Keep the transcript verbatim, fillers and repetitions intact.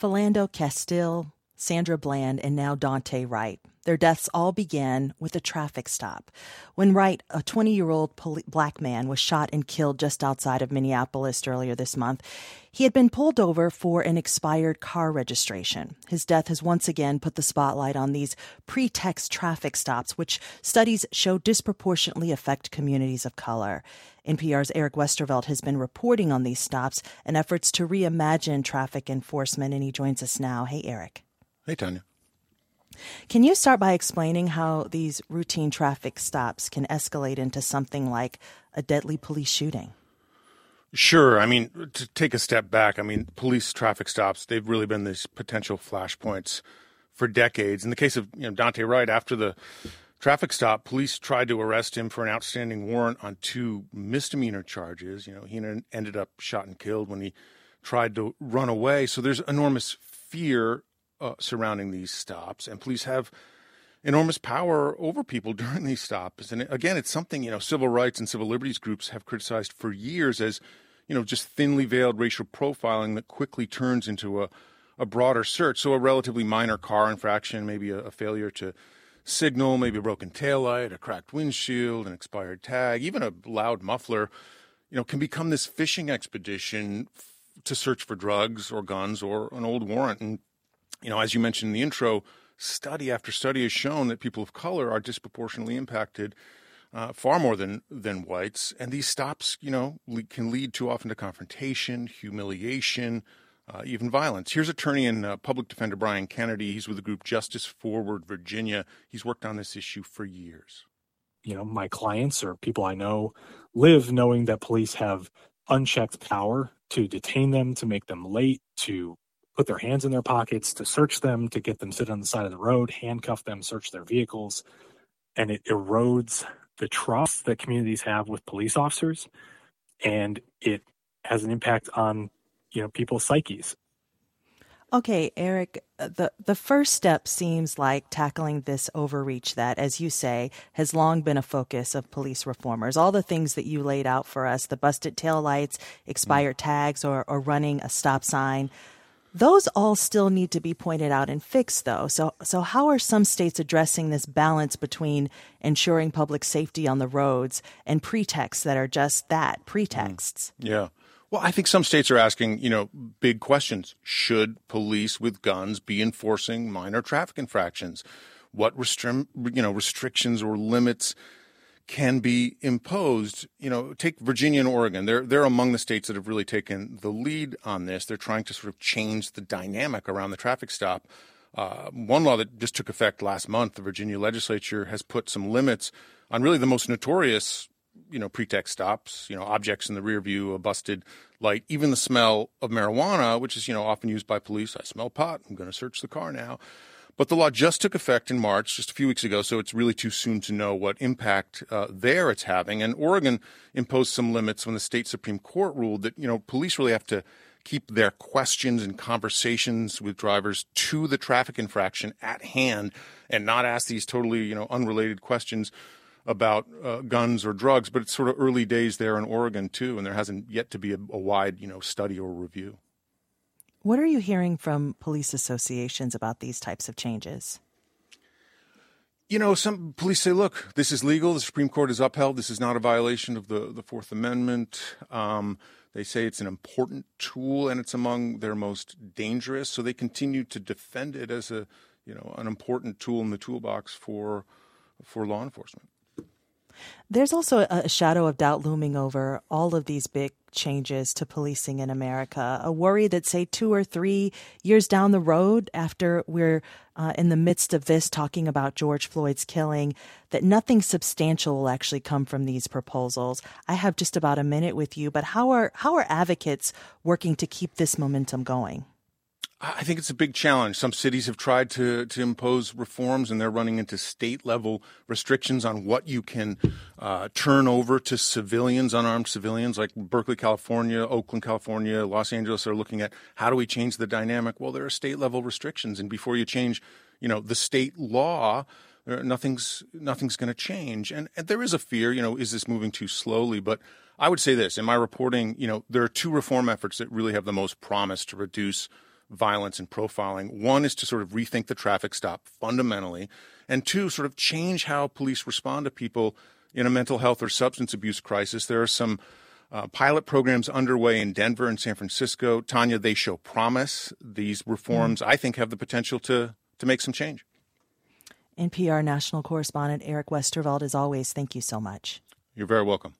Philando Castile, Sandra Bland, and now Daunte Wright. Their deaths all began with a traffic stop. When Wright, a twenty-year-old poli- black man, was shot and killed just outside of Minneapolis earlier this month, he had been pulled over for an expired car registration. His death has once again put the spotlight on these pretext traffic stops, which studies show disproportionately affect communities of color. N P R's Eric Westervelt has been reporting on these stops and efforts to reimagine traffic enforcement, and he joins us now. Hey, Eric. Hey, Tanya. Can you start by explaining how these routine traffic stops can escalate into something like a deadly police shooting? Sure. I mean, to take a step back, I mean, police traffic stops, they've really been these potential flashpoints for decades. In the case of, you know, Daunte Wright, after the traffic stop, police tried to arrest him for an outstanding warrant on two misdemeanor charges. You know, he ended up shot and killed when he tried to run away. So there's enormous fear Uh, surrounding these stops, and police have enormous power over people during these stops. And again, it's something, you know, civil rights and civil liberties groups have criticized for years as, you know, just thinly veiled racial profiling that quickly turns into a, a broader search. So a relatively minor car infraction, maybe a, a failure to signal, maybe a broken taillight, a cracked windshield, an expired tag, even a loud muffler, you know, can become this fishing expedition f- to search for drugs or guns or an old warrant. And you know, as you mentioned in the intro, study after study has shown that people of color are disproportionately impacted uh, far more than than whites. And these stops, you know, le- can lead too often to confrontation, humiliation, uh, even violence. Here's attorney and uh, public defender Brian Kennedy. He's with the group Justice Forward Virginia. He's worked on this issue for years. You know, my clients or people I know live knowing that police have unchecked power to detain them, to make them late, to put their hands in their pockets, to search them, to get them sit on the side of the road, handcuff them, search their vehicles. And it erodes the trust that communities have with police officers. And it has an impact on, you know, people's psyches. Okay, Eric, the, the first step seems like tackling this overreach that, as you say, has long been a focus of police reformers. All the things that you laid out for us, the busted taillights, expired tags, or, or running a stop sign, those all still need to be pointed out and fixed, though. So so how are some states addressing this balance between ensuring public safety on the roads and pretexts that are just that, pretexts? Mm. Yeah. Well, I think some states are asking, you know, big questions. Should police with guns be enforcing minor traffic infractions? What restri- you know, restrictions or limits can be imposed? You know, take Virginia and Oregon. They're they're among the states that have really taken the lead on this. They're trying to sort of change the dynamic around the traffic stop. Uh, one law that just took effect last month, the Virginia legislature has put some limits on really the most notorious, you know, pretext stops, you know, objects in the rear view, a busted light, even the smell of marijuana, which is, you know, often used by police. I smell pot. I'm going to search the car now. But the law just took effect in March, just a few weeks ago, so it's really too soon to know what impact uh, there it's having. And Oregon imposed some limits when the state Supreme Court ruled that, you know, police really have to keep their questions and conversations with drivers to the traffic infraction at hand and not ask these totally, you know, unrelated questions about uh, guns or drugs. But it's sort of early days there in Oregon, too, and there hasn't yet to be a, a wide, you know, study or review. What are you hearing from police associations about these types of changes? You know, some police say, look, this is legal. The Supreme Court has upheld. This is not a violation of the, the Fourth Amendment. Um, they say it's an important tool and it's among their most dangerous. So they continue to defend it as a, you know, an important tool in the toolbox for for law enforcement. There's also a shadow of doubt looming over all of these big changes to policing in America, a worry that, say, two or three years down the road after we're uh, in the midst of this talking about George Floyd's killing, that nothing substantial will actually come from these proposals. I have just about a minute with you, but how are how are advocates working to keep this momentum going? I think it's a big challenge. Some cities have tried to, to impose reforms, and they're running into state-level restrictions on what you can uh, turn over to civilians, unarmed civilians, like Berkeley, California, Oakland, California, Los Angeles are looking at how do we change the dynamic? Well, there are state-level restrictions, and before you change, you know, the state law, there, nothing's nothing's going to change. And, and there is a fear, you know, is this moving too slowly? But I would say this, in my reporting, you know, there are two reform efforts that really have the most promise to reduce violence and profiling. One is to sort of rethink the traffic stop fundamentally, and two, sort of change how police respond to people in a mental health or substance abuse crisis. There are some uh, pilot programs underway in Denver and San Francisco. Tanya, they show promise. These reforms, mm-hmm. I think, have the potential to, to make some change. N P R national correspondent Eric Westerveld, as always, thank you so much. You're very welcome.